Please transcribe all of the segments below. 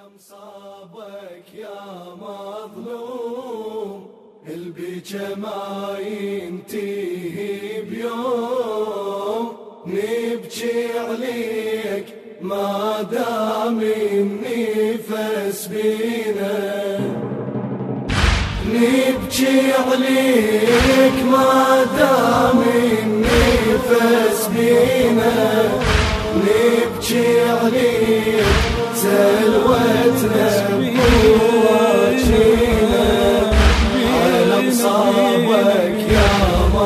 مصابك يا مظلوم البكا ما ينتهي بيوم، نبكي عليك ما دام النفس بينا، نبكي عليك ما دام النفس بينا، نبكي عليك سلوتنا بوجهنا على مصابك يا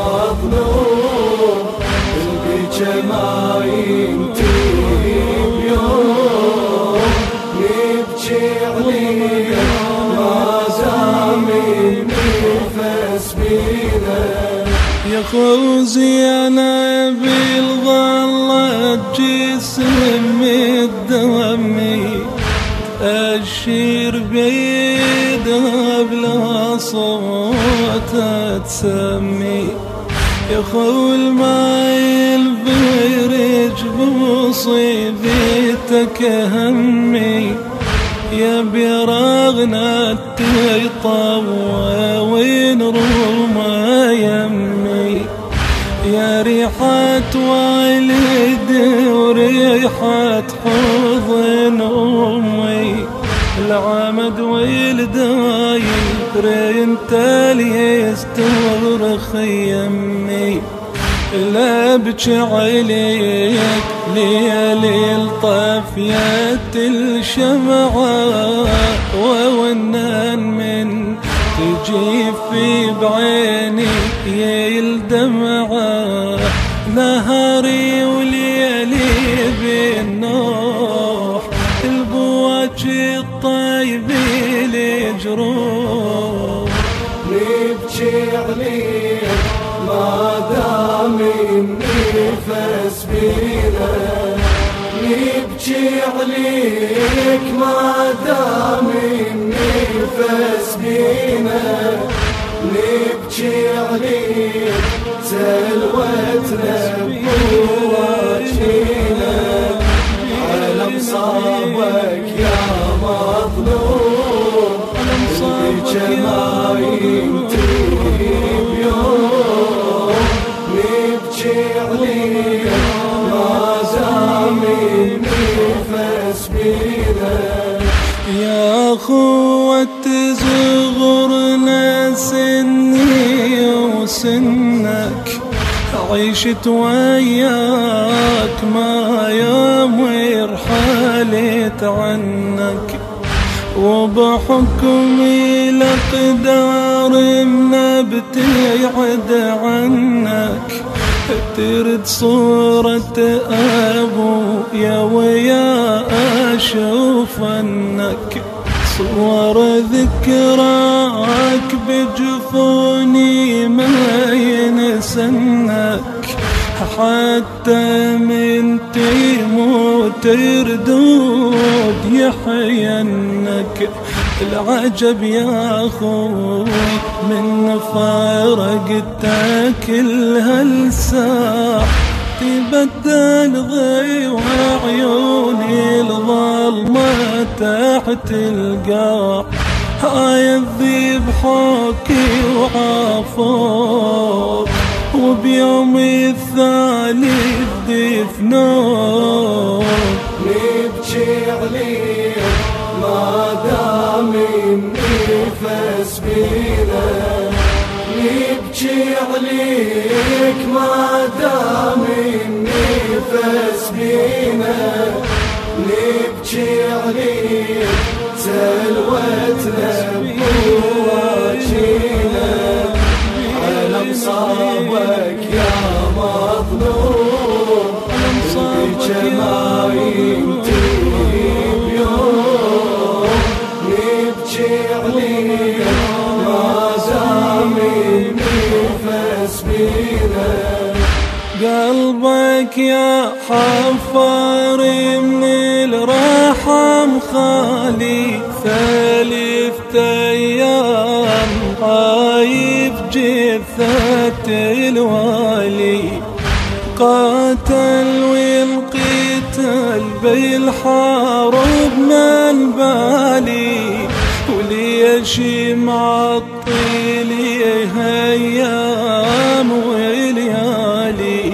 مظلوم البكا ما ينتهي بيوم، نبكي عليك ما دام النفس بينا. يا خوزي انا بالظلة جسم الدمي أشير بيدها بلا صوت تسمي، يا خو المايل بيرج بمصيبتك همي، يا براغنا تطوى وين روما يمي، يا ريحة والد وريحة حضن أمي، العمد والداير انت اللي يستر خيمي، لا ابكي عليك ليالي الطافية الشمعة وونان من تجي في بعيني الدمعة، نهاري وليالي بالنوح البواجي الطيب الجروح، نبكي عليك ما دام النفس بينا، نبكي عليك ما دام النفس بينا، نبكي عليك سلوتنا بوجهنا على مصابك يا مظلوم البكا ما ينتهي بيوم، نبكي عليك ما دام النفس بينا. يا أخوة صغرنا سني وسنك عيشت وياك ما يوم رحلت عنك، وبحكم الأقدار بتبعد عنك، ترد صورة أبويا ويا أشوفنك، صور ذكراك بجفوني ما ينسنك، حتى من تموت تردود يحينك، العجب يا أخوي من فارقتك كل هالساعة، تبدل ضيوع عيوني الظلمة تحت القاع، هاي الذيب حوكي وعافور وبيوم الثالث دفنور، نبكي عليك ما دام النفس بينا، نبكي عليك ما دام النفس بينا، نبكي عليك سلوتنا بوجهنا على مصابك يا مظلوم البكا ما ينتهي بيوم، نبكي عليك ما دام النفس بينا. قلبك يا حفار من الرحم خالي، 3 أيام غايب جثة الوالي، قاتل والقتل بالحارب من بعد نمشي معطلي أيام وليالي،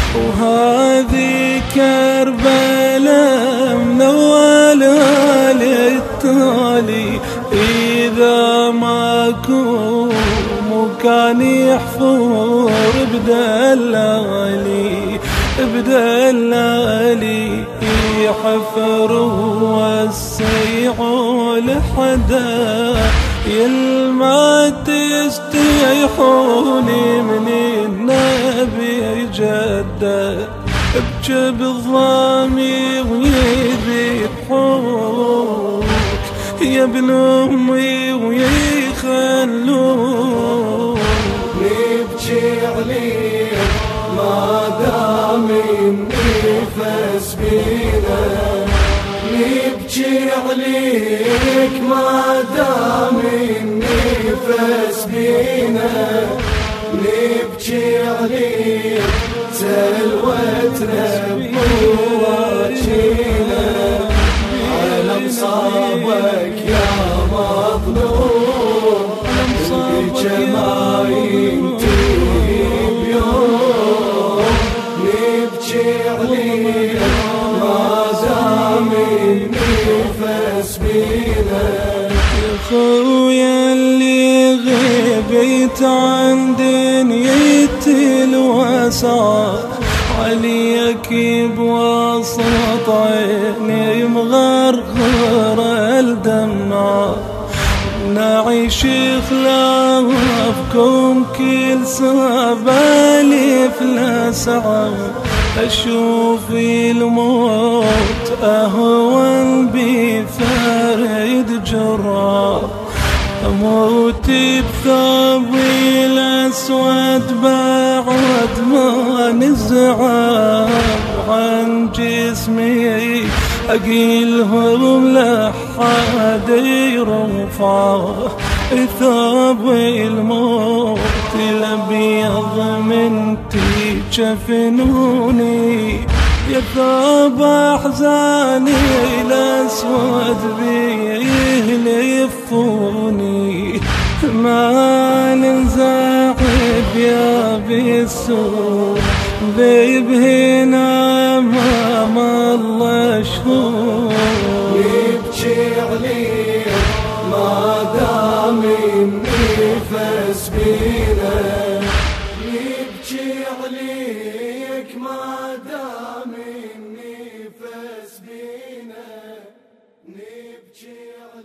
وهذه كربلاء من أولها للتالي. إذا ماكو مكان يحفر بدلالي حفر وسيعوا لحدا يلما تستيحوني من النبي جدا. ابكي بالضامي ويذبحوك يا ابن امي ويخلوك. نبكي عليك ما دام النفس بينا، نبكي عليك ما دام النفس بينا، نبكي عليك سلوتنا بقواتنا على مصابك يا مظلوم. البكا ما ينتهي بيوم، نبكي عليك ما دام النفس بينا. يا خويا اللي غبيت عن دنيتي الواسعة، عليك بوسط عيني مغرغرة الدمعة. نعيش خلافكم كل سبالي فلسعة، أشوف الموت أهون بفرد جرة. أموت بثوبي الأسود بعد ما نزعه عن جسمي، أقيلهم لحد يرفعه. ثوب الموت الأبيض من تجفنوني، يا ثوب أحزاني الأسود بيهلفوني. ما ننزعب يا بالسوء بيبهنا أمام الله شهور. نبكي عليك ما دام النفس بينا، نبكي عليك ما دام النفس بينا، نبكي عليك.